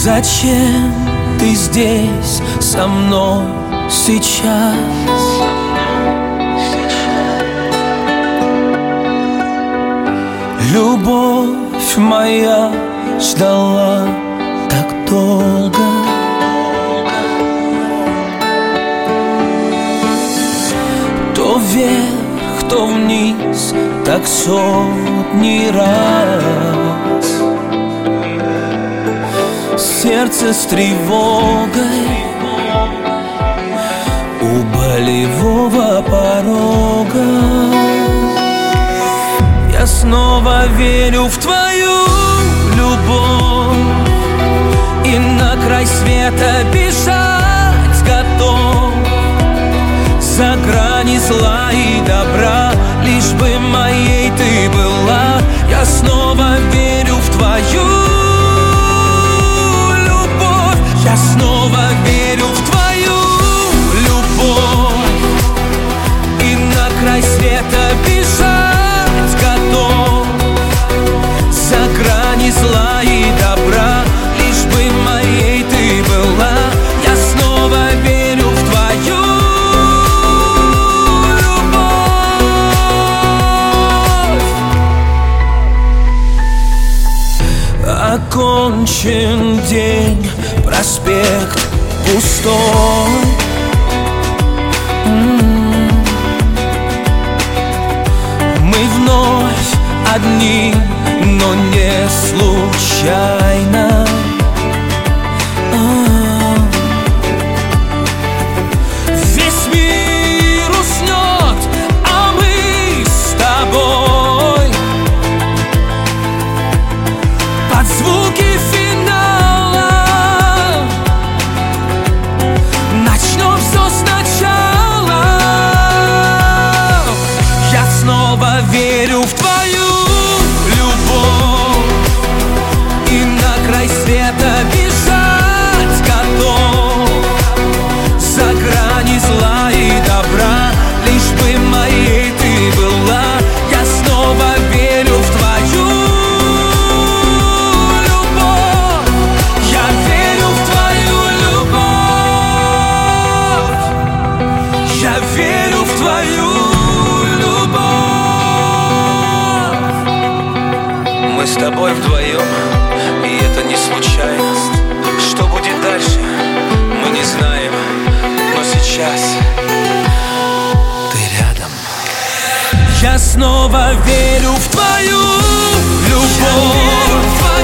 Зачем ты здесь со мной сейчас? Любовь моя ждала так долго. То вверх, то вниз, так сотни раз. Сердце с тревогой у болевого порога. Я снова верю в твою любовь и на край света бежать готов. За грани зла и добра, лишь бы моей ты была. Я снова верю в твою любовь. Я снова верю в твою любовь и на край света бежать готов. За грани зла и добра, лишь бы моей ты была. Я снова верю в твою любовь. Окончен день, проспект пустой. Мы вновь одни, но не случайно. Весь мир уснет, а мы с тобой под звуки финала начнем все сначала. Я снова верю в твою любовь и на край света бежать готов. За грани зла и добра, лишь бы моей ты была. Я снова верю в твою любовь. Я верю в твою любовь. Я верю в твою любовь. Мы с тобой вдвоем, и это не случайность. Что будет дальше, мы не знаем, но сейчас ты рядом. Я снова верю в твою любовь.